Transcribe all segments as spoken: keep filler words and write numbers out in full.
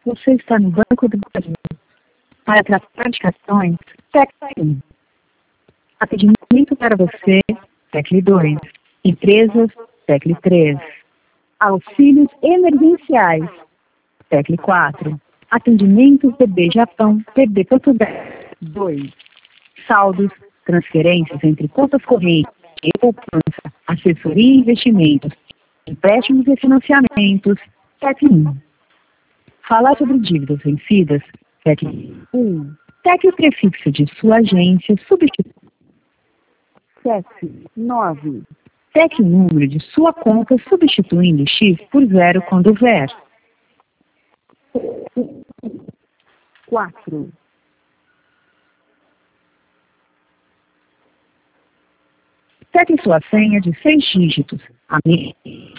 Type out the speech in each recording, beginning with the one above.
Você está no Banco do Brasil. Para tratar de cartões, tecle um. Atendimento para você, tecle dois. Empresas, tecle três. Auxílios emergenciais, tecle quatro. Atendimentos P B Japão, P B Portugal, dois. Saldos, transferências entre contas correntes e poupança, assessoria e investimentos, empréstimos e financiamentos, tecle um. Falar sobre dívidas vencidas, tecle um. Tecle o prefixo de sua agência, substitui sete, nove. Tecle o número de sua conta, substituindo X por zero quando houver. quatro. Tecle sua senha de seis dígitos. A minha.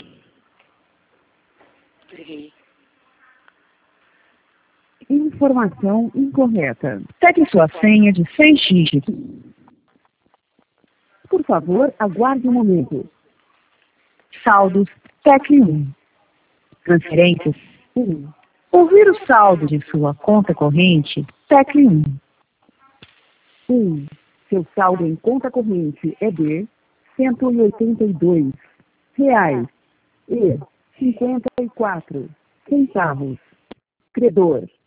Informação incorreta. Tecle sua senha de seis dígitos. Por favor, aguarde um momento. Saldos, tecle um. Transferências, um. Ouvir o saldo de sua conta corrente, tecle um. um. Seu saldo em conta corrente é de cento e oitenta e dois reais e cinquenta e quatro centavos. Credor,